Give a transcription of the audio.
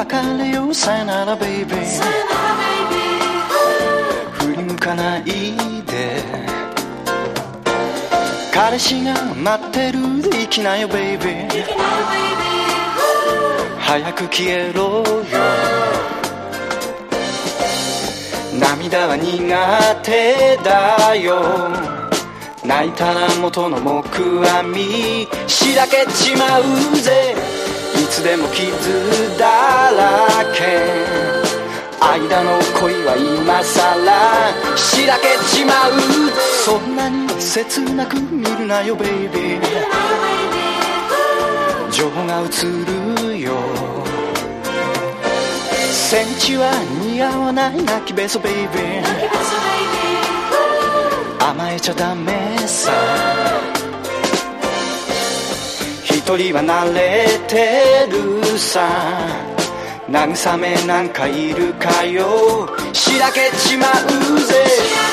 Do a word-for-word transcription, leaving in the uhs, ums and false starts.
別れようさよならベイビー、振り向かないで彼氏が待ってる行きなよベイビー、早く消えろよ、涙は苦手だよ、泣いたら元の木阿弥しらけちまうぜ、いつでも傷だらけ、間の恋は今さらしらけちまう、そんなに切なく見るなよベイビー、情が映るよ、センチは似合わない泣きべそベイビー、甘えちゃダメさ、一人は慣れてるさ、慰めなんかいるかよ、しらけちまうぜ。